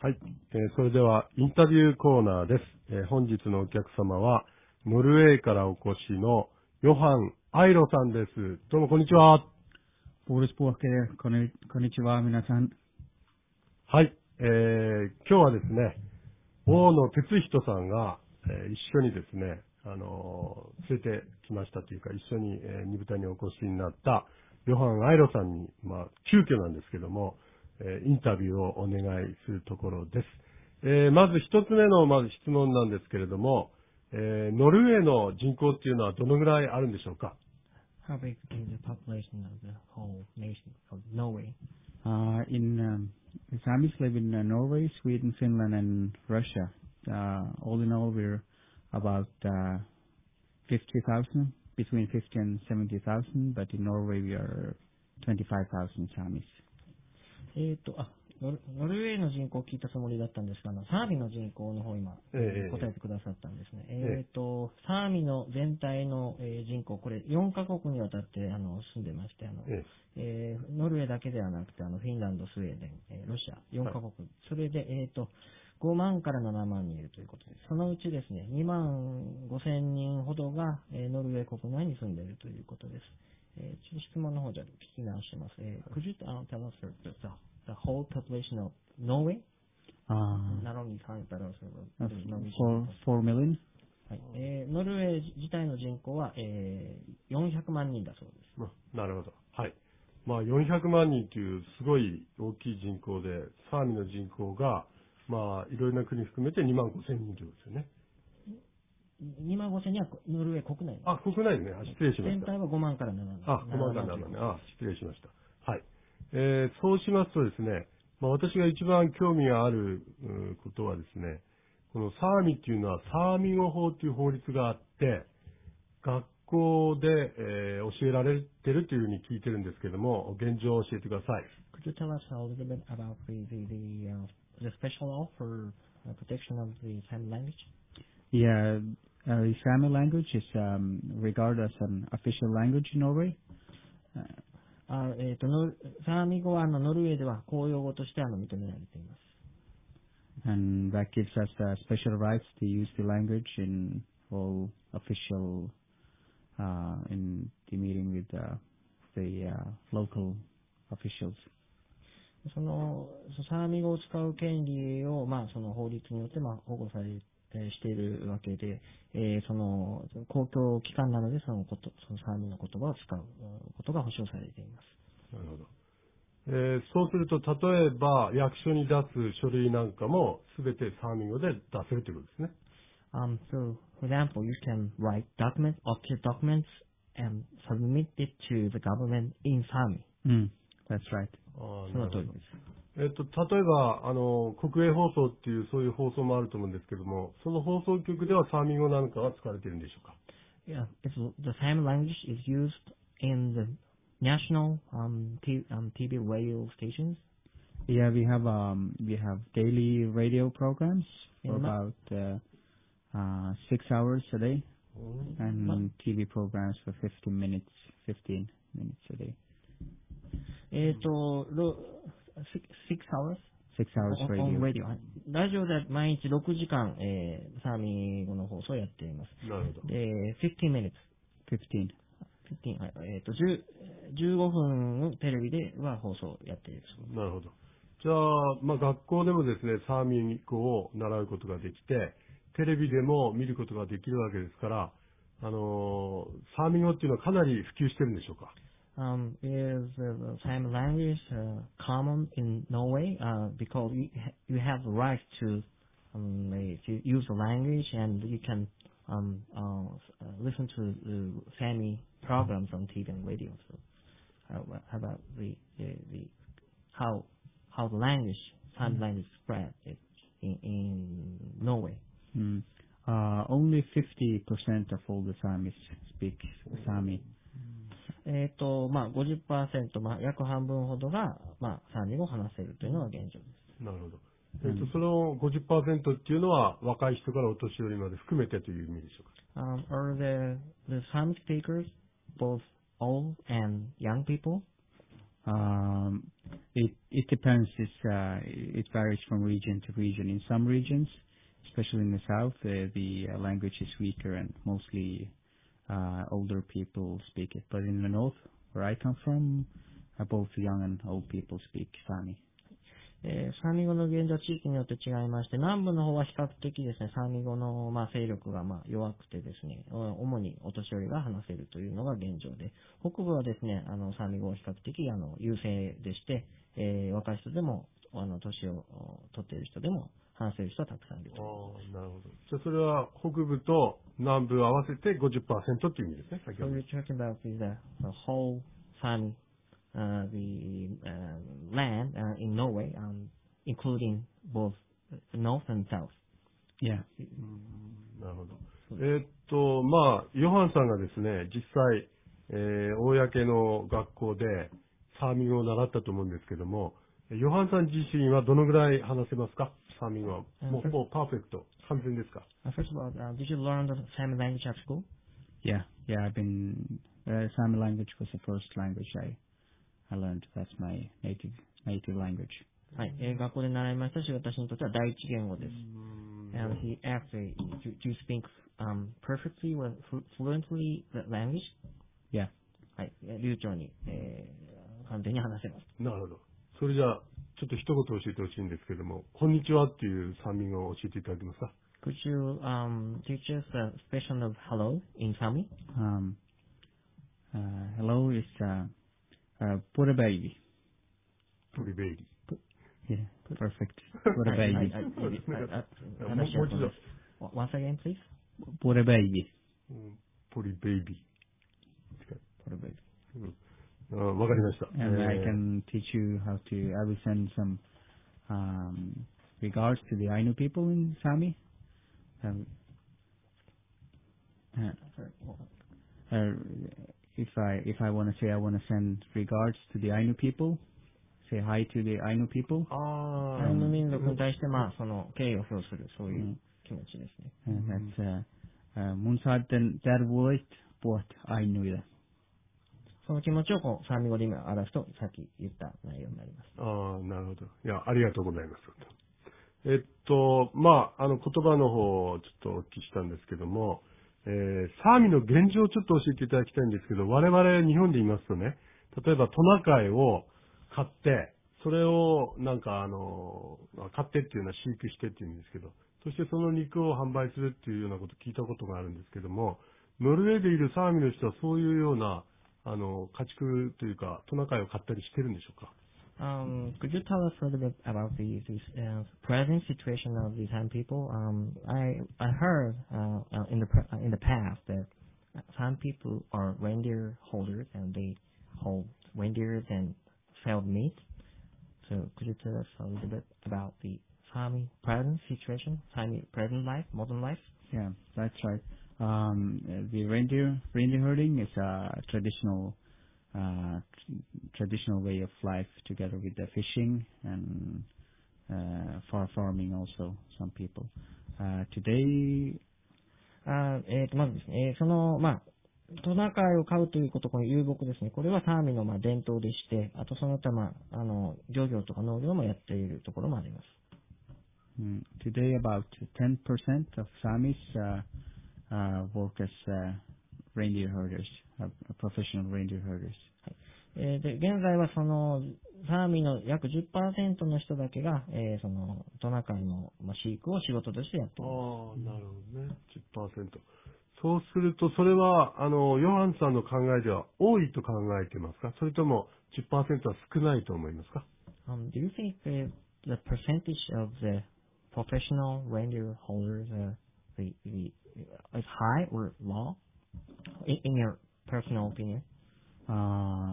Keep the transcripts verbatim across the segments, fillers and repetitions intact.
はい、えー、それではインタビューコーナーです。えー、本日のお客様はノルウェーからお越しのヨハン・アイロさんです。どうもこんにちは。 ポールスポーケー、こんにこんにちは、皆さん。 はい、えー、今日はですね、大野哲人さんが、えー、一緒にですね、あのー、連れてきましたというか、一緒に、えー、二部隊にお越しになったヨハン・アイロさんに、まあ、急遽なんですけども、えー、インタビューをお願いするところです。えー、まず一つ目の、まず質問なんですけれども、えー、ノルウェーの人口っていうのはどのぐらいあるんでしょうか？ How big is the population of the whole nation of Norway? Uh, in um, the Samis live in uh, Norway, Sweden, Finland, and Russia. Uh, all in all, we're about uh, fifty thousand, between fifty and seventy thousand. But in Norway, we are twenty-five thousand Samis. えっと、あ、ノルノルウェーの人口を聞いたつもりだったんですが、あのサーミの人口の方今、 ええ答えてくださったんですね。 えええっと、サーミの全体の、えー人口、これよんカ国にわたってあの住んでまして、あの、 ええーノルウェーだけではなくて、あのフィンランド、スウェーデン、えーロシア、よんカ国、それで、えっと、ごまんからななまん人いるということです。そのうちですね、にまんごせんにんほどが、えーノルウェー国内に住んでいるということです。えー、ちょっと質問の方じゃ聞き直してます。えー、could you uh, tell us the, the, the whole population of Norway? Uh, Not only Thailand, but also uh, the Norwegian four, people. four million. はい。えー、ノルウェー自体の人口は、えー、よんひゃくまん人だそうです。 まあ、なるほど。はい。まあ、よんひゃくまん人というすごい大きい人口で、サーミの人口が、まあ、いろいろな国含めてにまんごせんにんということですよね。 にまんごせんにんはノルウェー国内あ、国内ね。あ、失礼しました。 全体はごまんからななまん。 あ、ごまんからななまんね。あ、失礼しました。はい。えー、そうしますとですね、まあ、私が一番興味があるうことはですね、このサーミっていうのはサーミ語法という法律があって、学校で、えー、教えられてるというふうに聞いてるんですけども、現状を教えてください。 Could you tell us a little bit about the, the, the, uh, the special law for uh, protection of the Sami language? Yeah, uh, the Sami language is um, regarded as an official language in Norway. Uh, あえっ、と、ノルサーミ語はあのノルウェーでは公用語としてあの認められています。 and that gives us uh, special rights to use the language in all official uh, in the meeting with uh, the uh, local officials. そのサーミ語を使う権利を、まあ、その法律によって、まあ、保護されえーしているわけで、えーその公共機関なのでそのことそのサーミの言葉を使うことが保障されています。 なるほど。えー、そうすると、例えば役所に出す書類なんかもすべてサーミ語で出せるということですね。 Um, so, for example, you can write documents, official documents, and submit it to the government in Sami. Mm, that's right. ああ、 そのなるほど。 通りです。 えっと、例えば、あの、国営放送っていうそういう放送もあると思うんですけども、その放送局ではサーミ語なんかが使われているんでしょうか？ Yeah, it's, the Sami language is used in the national um, t- um, T V radio stations. Yeah, we have um, we have daily radio programs for In Ma- about uh, uh, six hours a day, うん and T V programs for fifteen minutes, fifteen minutes a day. えっと、ろ six hours? Six hours on radio. radio. はいラジオで毎日ろくじかん、えー、サーミ語の放送をやっています。 なるほど。 で、fifteen minutes。 Fifteen. fifteen、はいえっ、と、じゅう、じゅうごふんテレビでは放送をやっているそうです。 なるほど。じゃあ、まあ、学校でもですね、サーミ語を習うことができて、テレビでも見ることができるわけですから、あのー、サーミ語っていうのはかなり普及してるんでしょうか Um, is uh, the Sami language uh, common in Norway uh, because you, ha- you have the right to, um, uh, to use the language and you can um, uh, uh, listen to the Sami programs on T V and radio. So, how, how about the, the, the how how the language Sami language spread it in, in Norway? Mm. Uh, only fifty percent of all the Samis speak Sami. えっ、と、まあ、ごじゅっパーセント、まあ、約半分ほどが、まあ、サーミ語を話せるというのが現状です。 なるほど。えっと、その ごじゅっパーセント っていうのは若い人からお年寄りまで含めてという意味でしょうか Um, are the, the Sami speakers both old and young people? Um, it it depends. It's uh, it varies from region to region. In some regions, especially in the south, uh, the uh, language is weaker and mostly uh, older people speak it. But in the north, where I come from, uh, both young and old people speak Sami. えーサーミ語の現状地域によって違いまして、南部の方は比較的ですね、サーミ語の、まあ、勢力が、まあ、弱くてですね、お主にお年寄りが話せるというのが現状で、北部はですね、あの、サーミ語は比較的、あの、優勢でして、えー若い人でも、あの、年をお取っている人でも話せる人はたくさんいると思います。 ああ、なるほど。じゃあそれは北部と南部合わせて ごじゅっパーセント っていう意味ですね、先 So ほど。 we're talking about the, the whole Sami, uh, the uh, land uh, in Norway, um, including both north and south. Yeah. うんなるほど。えーっと、まあ、ヨハンさんがですね、実際、えー公の学校でサーミングを習ったと思うんですけども、ヨハンさん自身はどのぐらい話せますか？サーミングは。もうほぼパーフェクト、完全ですか？ Uh, first of all, uh, did you learn the Sami language at school? Yeah. Yeah. I've been uh, Sami language was the first language I I learned. That's my native native language. はい、えー学校で習いましたし、私にとっては第一言語です。And he asked, uh, do, do you speak um, perfectly or flu- fluently the language? Yeah. はい、えー流暢に、えー完全に話せます。 なるほど。それじゃあ、ちょっと一言教えてほしいんですけども、こんにちはっていうサーミングを教えていただけますか？ Could you um, teach us the expression of hello in Sami? Um. Uh, hello is uh, uh, put a baby. トリベイリ Yeah. Perfect. Put a はい、はい、 baby. はい、 そうですねはいあも話しやすいもう一度です。Once again, please. Put a baby. うんポリベイビー。 Put a baby. うんあわかりました。 And I えー can teach you how to. I will send some um, regards to the Ainu people in Sami. Um, uh, Sorry. uh, if I if I want to say I want to send regards to the Ainu people, say hi to the Ainu people. あアイヌ民族に対して、まあ、その、敬意を表する、そういう Mm. 気持ちですね。 And that's uh, uh, Munsaden Darwoit Bot Ainuida. その気持ちを、こう、サーミ語で今表すと、さっき言った内容になります。 ああ、なるほど。いや、ありがとうございます。えっと、まあ、あの、言葉の方をちょっとお聞きしたんですけども、えー、サーミの現状をちょっと教えていただきたいんですけど、我々日本で言いますとね、例えばトナカイを買って、それをなんかあの、買ってっていうのは飼育してっていうんですけど、そしてその肉を販売するっていうようなことを聞いたことがあるんですけども、ノルウェーでいるサーミの人はそういうような、あの、家畜というか、トナカイを買ったりしてるんでしょうか？ Um, could you tell us a little bit about the, the uh, present situation of these Han people? Um, I I heard uh, uh, in the pre- uh, in the past that Han people are reindeer holders and they hold reindeers and sell meat. So could you tell us a little bit about the Sami present situation, Sami present life, modern life? Yeah, that's right. Um, the reindeer reindeer herding is a traditional uh, tr- traditional way of life, together with the fishing and uh, far farming. Also, some people uh, today. あーえーと、まずですね、えーその、まあ、トナカイを飼うということ、この遊牧ですね。これはサーミのまあ伝統でして、あとその他、まあ、あの、漁業とか農業もやっているところもあります。 Mm, today, about ten percent of Samis uh, uh, work as uh, reindeer herders, uh, professional reindeer herders. えーで、現在はその、サーミの約じゅっパーセントの人だけが、えーその、トナカイの、まあ、飼育を仕事としてやっています。 ああ、なるほどね。じゅっパーセント。そうすると、それは、あの、ヨハンさんの考えでは多いと考えてますか？それともじゅっパーセントは少ないと思いますか？ Um, do you think the, the percentage of the professional reindeer holders uh, the, the, is high or low? In, in your personal opinion? Uh,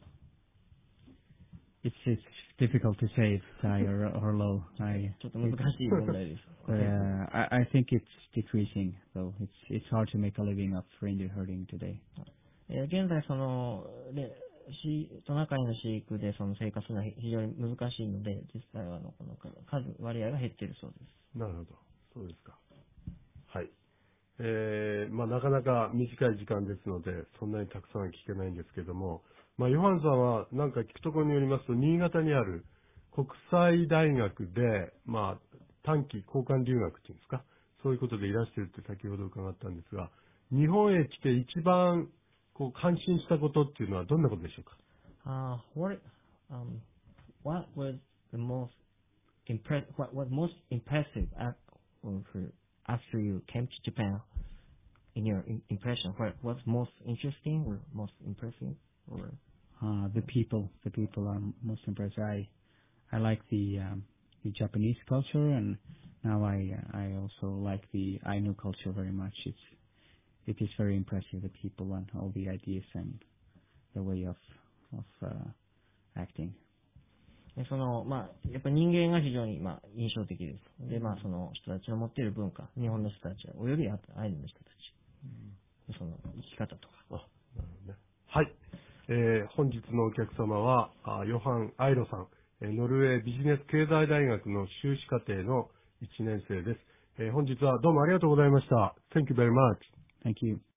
it's it's difficult to say if it's high or, or low. I ちょっと難しい問題です。 but, uh, I, I think it's decreasing, though. It's it's hard to make a living of reindeer herding today. えー現在その、で、しトナカイの飼育でその生活が非常に難しいので、実際はあのこの数、割合が減っているそうです。 なるほど。そうですか。はい。えー、まあなかなか短い時間ですので、そんなにたくさん聞けないんですけども、 まあ、ヨハンさんはなんか聞くところによりますと、新潟にある国際大学で、まあ、短期交換留学っていうんですか、そういうことでいらしてるって先ほど伺ったんですが、日本へ来て一番こう感心したことっていうのはどんなことでしょうか？ Uh, what um what was the most impress what what most impressive at, or for, after you came to Japan in your in, impression? What what's most interesting or most impressive or Uh, the people, the people are most impressed. I, I like the, um, the Japanese culture, and now I, I also like the Ainu culture very much. It's, it is very impressive, the people and all the ideas and the way of, of, uh, acting. でそのまあやっぱ人間が非常にまあ印象的です。でまあその人たちの持っている文化、日本の人たちおよびアイヌの人たち、その生き方とか。 あ、なるほどね。はい。えー、本日のお客様は、あヨハン・アイロさん、えーノルウェービジネス経済大学の修士課程のいちねん生です。えー、本日はどうもありがとうございました。Thank you very much. Thank you.